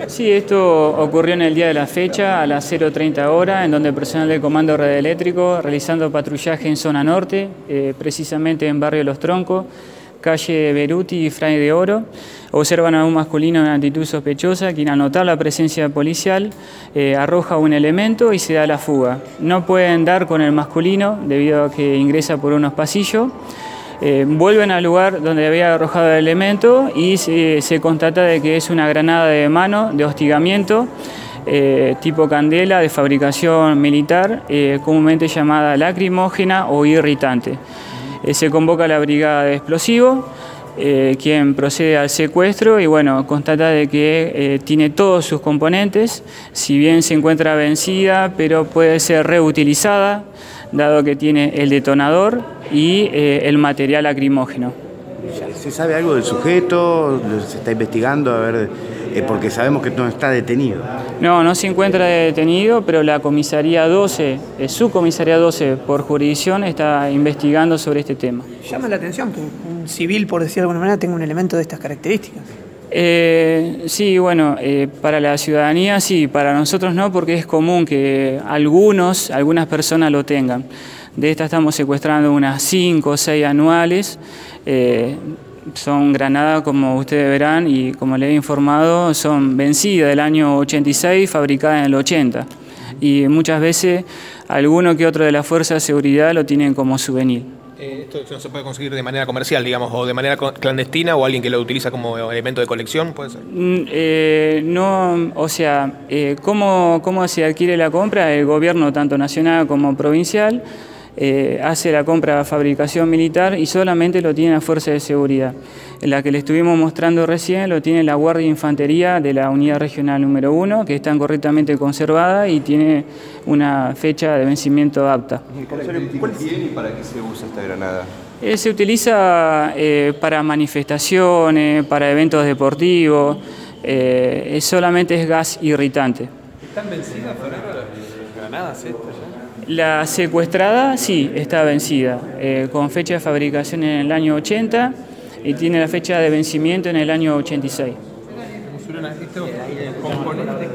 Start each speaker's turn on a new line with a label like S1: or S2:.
S1: Sí, esto ocurrió en el día de la fecha, a las 0:30 horas, en donde el personal del Comando Radioeléctrico, realizando patrullaje en zona norte, precisamente en barrio Los Troncos, calle Beruti y Fray de Oro, observan a un masculino en actitud sospechosa, quien al notar la presencia policial arroja un elemento y se da la fuga. No pueden dar con el masculino debido a que ingresa por unos pasillos. Vuelven al lugar donde había arrojado el elemento y se constata de que es una granada de mano de hostigamiento tipo candela de fabricación militar, comúnmente llamada lacrimógena o irritante. Se convoca a la brigada de explosivos, quien procede al secuestro y bueno, constata de que tiene todos sus componentes, si bien se encuentra vencida, pero puede ser reutilizada, dado que tiene el detonador y el material lacrimógeno.
S2: ¿Se sabe algo del sujeto? ¿Se está investigando? A ver, porque sabemos que no está detenido.
S1: No se encuentra detenido, pero la comisaría 12, su comisaría 12 por jurisdicción está investigando sobre este tema.
S3: Llama la atención que un civil, por decir de alguna manera, tenga un elemento de estas características.
S1: Sí, bueno, para la ciudadanía sí, para nosotros no, porque es común que algunas personas lo tengan. De estas estamos secuestrando unas 5 o 6 anuales. Son granadas, como ustedes verán, y como les he informado, son vencidas del año 86, fabricadas en el 80. Y muchas veces alguno que otro de la Fuerza de Seguridad lo tienen como souvenir.
S4: ¿Esto no se puede conseguir de manera comercial, digamos, o de manera clandestina, o alguien que lo utiliza como elemento de colección, puede ser?
S1: No, o sea, ¿cómo se adquiere la compra? El gobierno, tanto nacional como provincial, hace la compra a fabricación militar y solamente lo tiene la Fuerza de Seguridad. La que le estuvimos mostrando recién lo tiene la Guardia de Infantería de la Unidad Regional número 1, que están correctamente conservadas y tiene una fecha de vencimiento apta.
S5: ¿Cuál tiene y para qué se usa esta granada?
S1: Se utiliza para manifestaciones, para eventos deportivos, solamente es gas irritante.
S4: ¿Están vencidas, Fernando, las granadas estas ya?
S1: La secuestrada sí está vencida, con fecha de fabricación en el año 80 y tiene la fecha de vencimiento en el año 86.